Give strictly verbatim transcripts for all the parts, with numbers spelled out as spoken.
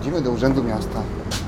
Idziemy do Urzędu Miasta.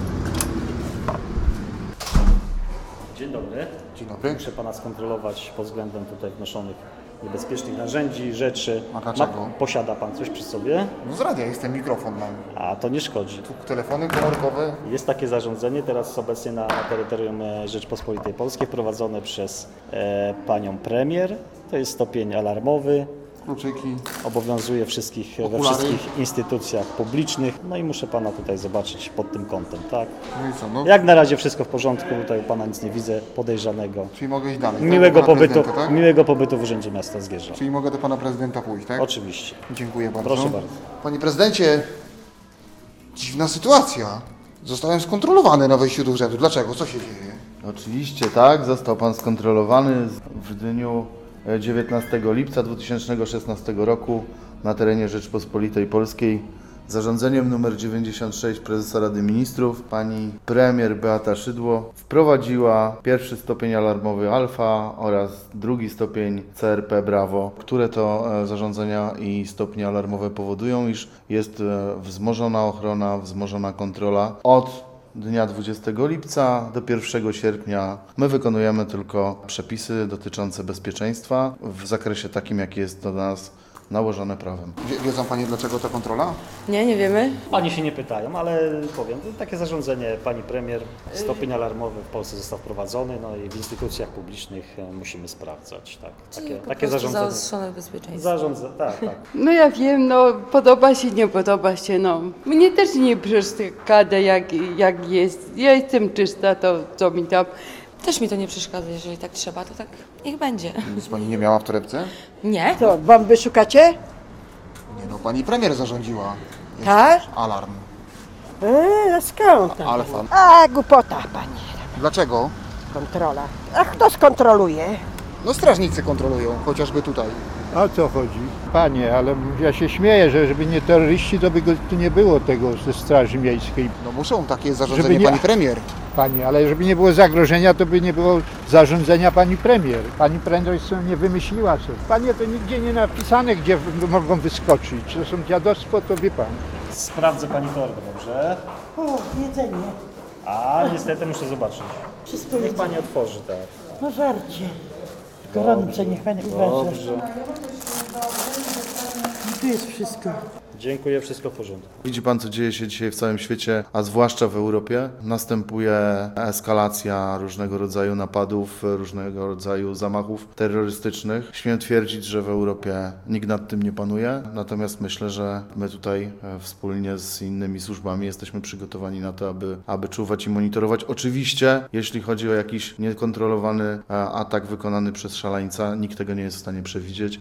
Dzień dobry. Dzień dobry. Muszę Pana skontrolować pod względem tutaj wnoszonych niebezpiecznych narzędzi, rzeczy. A dlaczego? Ma, posiada Pan coś przy sobie? No z radia jestem, mikrofon mam. A to nie szkodzi. Tu telefony komórkowe. Jest takie zarządzenie teraz obecnie na terytorium e, Rzeczpospolitej Polskiej wprowadzone przez e, Panią Premier. To jest stopień alarmowy. Kluczyki. Obowiązuje wszystkich, we Okulary. wszystkich instytucjach publicznych. No i muszę Pana tutaj zobaczyć pod tym kątem, tak? No i co? No, Jak na razie wszystko w porządku, tutaj u Pana nic nie widzę podejrzanego. czyli mogę iść dalej. Miłego Do pana pobytu, prezydenta, tak? miłego pobytu w Urzędzie Miasta Zgierza. Czyli mogę do pana prezydenta pójść, tak? Oczywiście. Dziękuję bardzo. Proszę bardzo. Panie prezydencie, dziwna sytuacja. Zostałem skontrolowany na wejściu do urzędu. Dlaczego? Co się dzieje? Oczywiście tak, został Pan skontrolowany w dniu dziewiętnastego lipca dwa tysiące szesnastego roku na terenie Rzeczpospolitej Polskiej. Zarządzeniem nr dziewięćdziesiąt sześć Prezesa Rady Ministrów pani premier Beata Szydło wprowadziła pierwszy stopień alarmowy Alfa oraz drugi stopień C R P Brawo, które to e, zarządzenia i stopnie alarmowe powodują, iż jest e, wzmożona ochrona, wzmożona kontrola. Od dnia dwudziestego lipca do pierwszego sierpnia my wykonujemy tylko przepisy dotyczące bezpieczeństwa w zakresie takim, jaki jest do nas nałożone prawem. Wie, wiedzą panie, dlaczego ta kontrola? Nie, nie wiemy. Pani się nie pytają, ale powiem, to takie zarządzenie pani premier, stopień alarmowy w Polsce został wprowadzony, no i w instytucjach publicznych e, musimy sprawdzać, tak. Takie, Po takie prostu zarządzenie. zaostrzone bezpieczeństwo. Zarządza, tak, tak. No ja wiem, no podoba się, nie podoba się, no. Mnie też nie przeszkadza jak, jak jest. Ja jestem czysta, to co mi tam. Też mi to nie przeszkadza, jeżeli tak trzeba, to tak niech będzie. Nic pani nie miała w torebce? Nie? Co, bomby szukacie? Nie no, pani premier zarządziła. Jest Tak? alarm. Eee, skąd? Alfa. A, głupota, panie. Dlaczego? Kontrola. A kto skontroluje? No strażnicy kontrolują, chociażby tutaj. O co chodzi? Panie, ale ja się śmieję, że żeby nie terroryści, to by go tu nie było tego ze Straży Miejskiej. No muszą, takie jest zarządzenie Żeby nie- pani premier. Panie, ale żeby nie było zagrożenia, to by nie było zarządzenia pani premier. Pani premier sobie nie wymyśliła co. Panie, to nigdzie nie napisane, gdzie w- mogą wyskoczyć. To są dziadostwo, to wie pan. Sprawdzę pani torbę, dobrze? O, jedzenie. A niestety muszę zobaczyć. Wszystko Niech jest. pani otworzy, tak. No żarcie. Gorące, niech pani uważa. Dobrze. I tu jest wszystko. Dziękuję, wszystko w porządku. Widzi Pan, co dzieje się dzisiaj w całym świecie, a zwłaszcza w Europie. Następuje eskalacja różnego rodzaju napadów, różnego rodzaju zamachów terrorystycznych. Śmiem twierdzić, że w Europie nikt nad tym nie panuje, natomiast myślę, że my tutaj e, wspólnie z innymi służbami jesteśmy przygotowani na to, aby, aby czuwać i monitorować. Oczywiście, jeśli chodzi o jakiś niekontrolowany e, atak wykonany przez szaleńca, nikt tego nie jest w stanie przewidzieć.